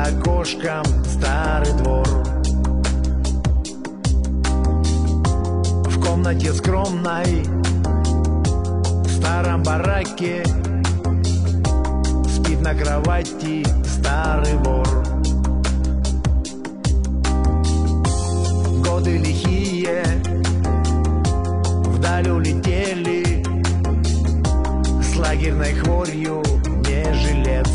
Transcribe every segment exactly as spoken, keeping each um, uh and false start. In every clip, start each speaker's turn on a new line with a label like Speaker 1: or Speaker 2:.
Speaker 1: окошком старый двор. В комнате скромной, в старом бараке, спит на кровати старый вор. Годы лихие вдаль улетели, с лагерной хворью не жилец.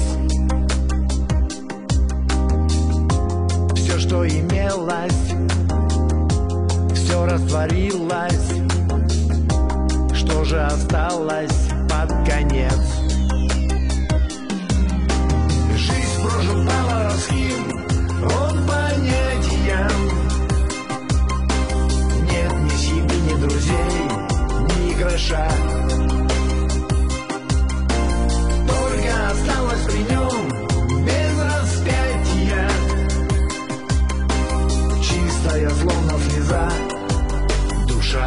Speaker 1: Все, что имелось, все растворилось. Что же осталось под конец? Жизнь прожил по-воровским, он понятиям. Нет ни семьи, ни друзей, ни гроша. Только осталось при нем без распятия, чистая, словно слеза, душа.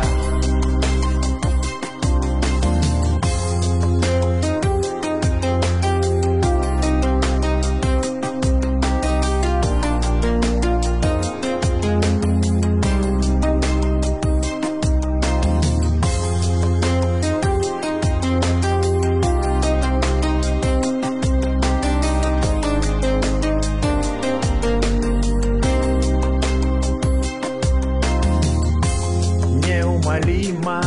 Speaker 1: Неумолимо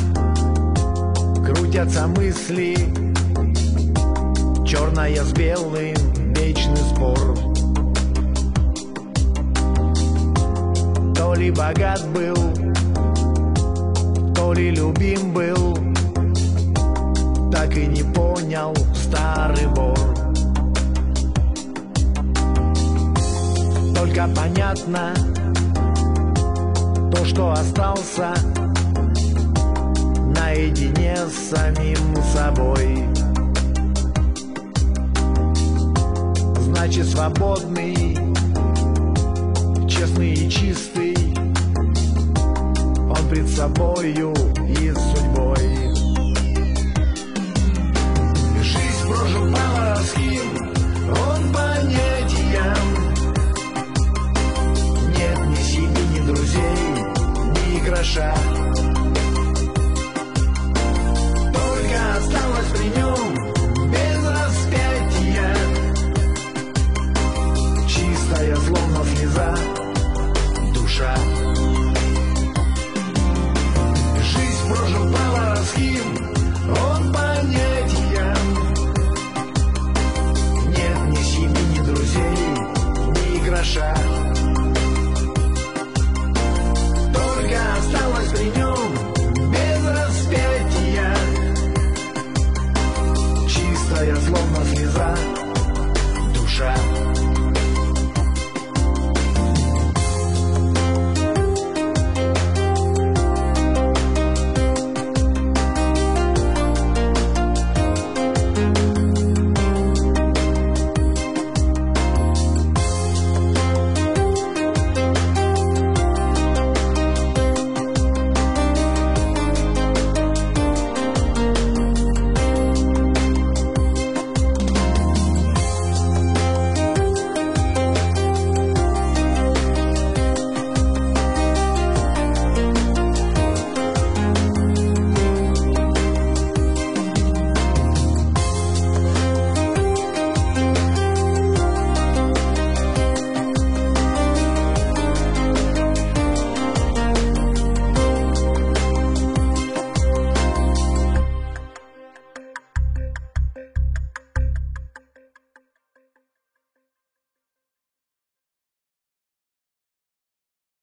Speaker 1: крутятся мысли, черное с белым, вечный спор. То ли богат был, то ли любим был, так и не понял старый вор. Только понятно то, что остался наедине с самим собой. Значит, свободный, честный и чистый, он пред собою и судьбой. Жизнь прожил по-воровским,